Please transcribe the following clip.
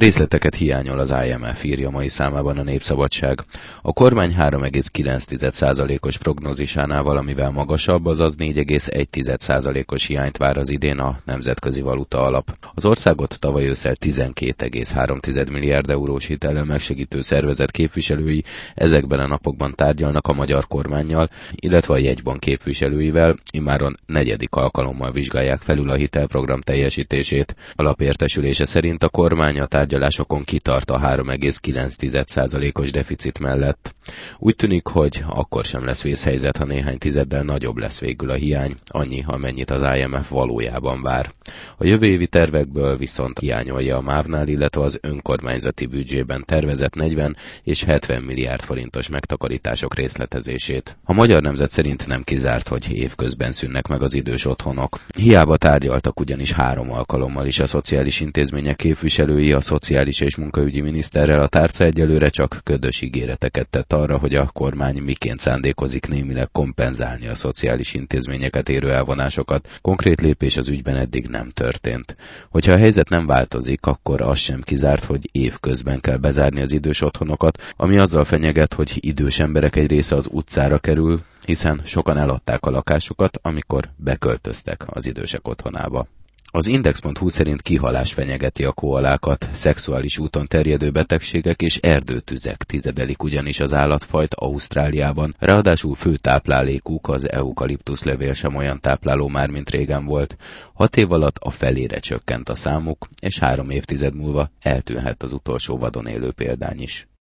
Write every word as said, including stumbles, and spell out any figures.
Részleteket hiányol az I M F, írja mai számában a Népszabadság. A kormány három egész kilenc százalékos prognózisánál valamivel magasabb, azaz négy egész egy százalékos hiányt vár az idén a Nemzetközi Valuta Alap. Az országot tavaly ősszel tizenkét egész három milliárd eurós hitellel megsegítő szervezet képviselői ezekben a napokban tárgyalnak a magyar kormánnyal, illetve a jegybank képviselőivel, immáron negyedik alkalommal vizsgálják felül a hitelprogram teljesítését. A lap értesülése szerint a kormány a tárgyalásokon kitart a három egész kilenc százalékos deficit mellett. Úgy tűnik, hogy akkor sem lesz vészhelyzet, ha néhány tizeddel nagyobb lesz végül a hiány, annyi, amennyit az I M F valójában vár. A jövő évi tervekből viszont hiányolja a MÁV-nál, illetve az önkormányzati büdzsében tervezett negyven és hetven milliárd forintos megtakarítások részletezését. A Magyar Nemzet szerint nem kizárt, hogy évközben szűnnek meg az idős otthonok. Hiába tárgyaltak ugyanis három alkalommal is a szociális intézmények képviselői a szociális és munkaügyi miniszterrel, a tárca egyelőre csak ködös ígéreteket tett arra, hogy a kormány miként szándékozik némileg kompenzálni a szociális intézményeket érő elvonásokat. Konkrét lépés az ügyben eddig nem történt. Hogyha a helyzet nem változik, akkor az sem kizárt, hogy évközben kell bezárni az idős otthonokat, ami azzal fenyeget, hogy idős emberek egy része az utcára kerül, hiszen sokan eladták a lakásukat, amikor beköltöztek az idősek otthonába. Az Index pont hu szerint kihalás fenyegeti a koalákat, szexuális úton terjedő betegségek és erdőtüzek tizedelik ugyanis az állatfajt Ausztráliában, ráadásul fő táplálékuk az eukaliptuszlevél sem olyan tápláló már, mint régen volt. Hat év alatt a felére csökkent a számuk, és három évtized múlva eltűnhet az utolsó vadon élő példány is.